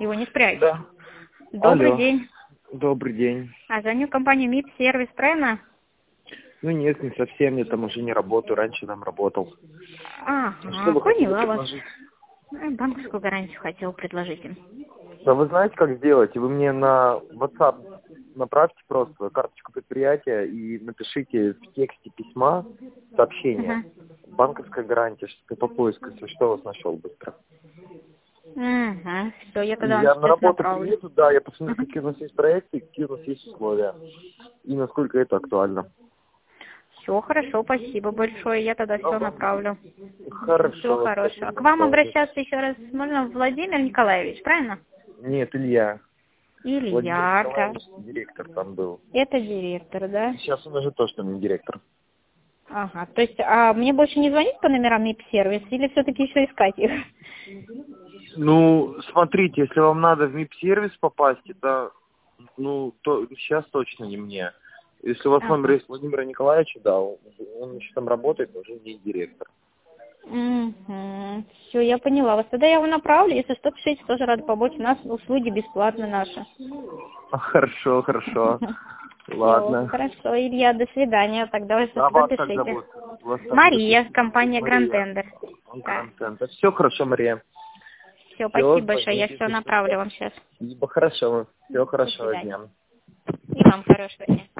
Его не спрячь. Да. Добрый Алло. день. Добрый день. А звоню в компанию МИП сервис, правильно? Ну нет, не совсем, я там уже не работаю, раньше там работал. Что Ага, вы хотели поняла вас. предложить? Банковскую гарантию хотел предложить им. Да вы знаете, как сделать? Вы мне на WhatsApp направьте просто карточку предприятия и напишите в тексте письма сообщение. Банковская гарантия, что ты по поиску, если что, вас нашел быстро. Все, я И тогда вам я на сейчас работу направлю. приеду, да, я посмотрю, какие у нас есть проекты, какие у нас есть условия. И насколько это актуально. Все, хорошо, спасибо большое. Я тогда все направлю. Хорошо. Всего хорошего. Спасибо К вам большое. обращаться еще раз можно Владимир Николаевич, правильно? Нет, Илья. Владимир Илья, так. Николаевич, директор там был. Это директор, да? Сейчас он уже точно не директор. Ага, то есть, мне больше не звонить по номерам МИП-сервис или все-таки еще искать их? Ну, смотрите, если вам надо в МИП-сервис попасть, это, то сейчас точно не мне. Если у вас номер есть Владимира Николаевича, да, он еще там работает, но уже не директор. Все, я поняла вас. Тогда я его направлю, если что, пишите, тоже рада помочь. У нас услуги бесплатные наши. Хорошо. Ладно. Всё, хорошо, Илья, до свидания. Тогда вы А всегда вас как пишите. зовут? Вас как Мария, запишите? компания Grand Мария. Tender. Да. Контент. Все хорошо, Мария. Все, Все, спасибо большое, я звоните, все если направлю что. вам сейчас. Спасибо, хорошо. Всего До хорошего свидания. дня. И вам хорошего дня.